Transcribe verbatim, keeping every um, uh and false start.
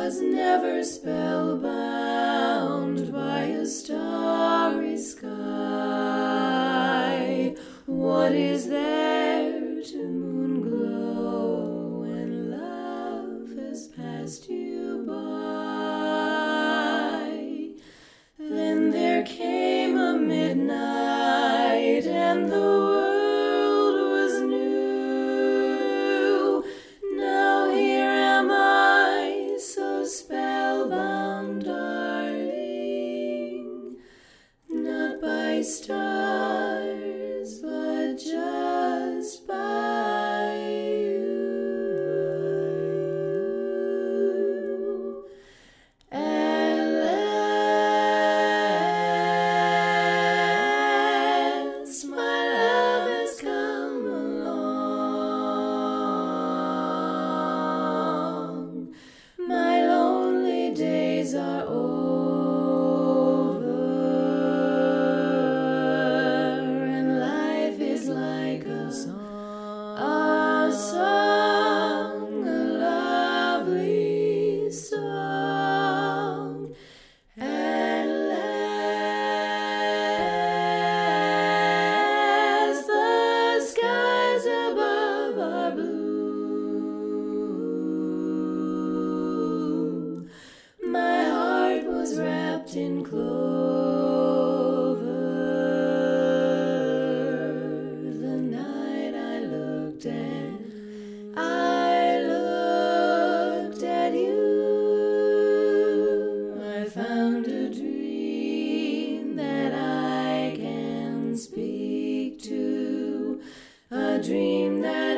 was never spellbound by a starry sky. What is there to moon glow when love has passed you by? Then there came a midnight and the world was new. Now here am I, so spellbound, darling, not by stars, but just by you. At last, my love has come along. My lonely days are over, and life is like a song, a song, a lovely song. At last, the skies above are blue. My heart was wrapped in clover the night I looked at, I looked at you. I found a dream that I can speak to, a dream that